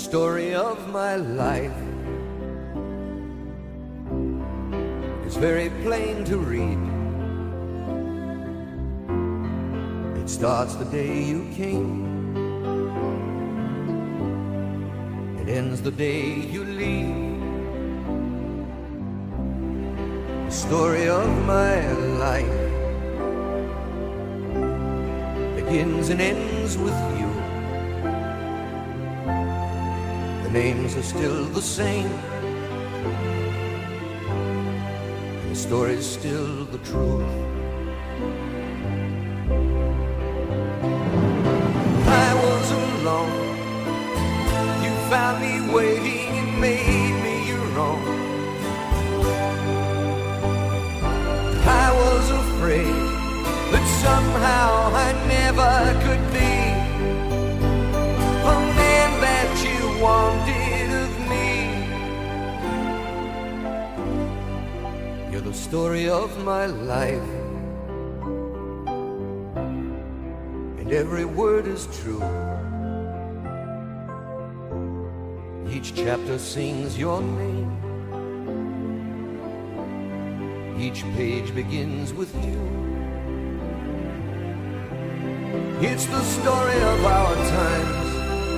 story of my life is very plain to read. It starts the day you came, it ends the day you leave. The story of my life begins and ends with you. The names are still the same, and the story's still the truth. I was alone, you found me waiting and made me your own. I was afraid that somehow I never could be a man that you wanted of me. You're the story of my life, and every word is true. Each chapter sings your name, each page begins with you. It's the story of our times,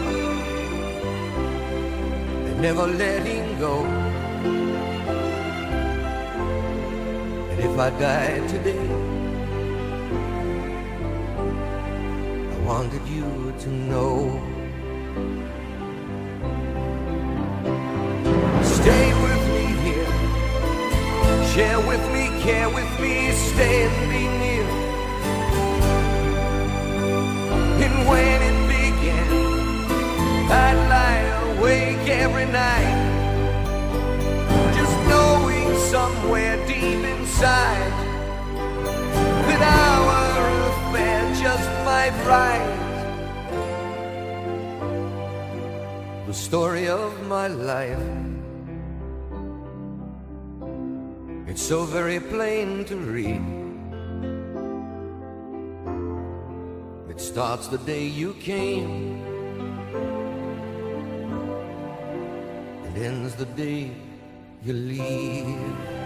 and never letting go. And if I died today, I wanted you to know. Stay with me here, share with me, care with me, stay and be near. And when it began, I'd lie awake every night, just knowing somewhere deep inside that our affair just might write the story of my life. It's so very plain to read. It starts the day you came, it ends the day you leave.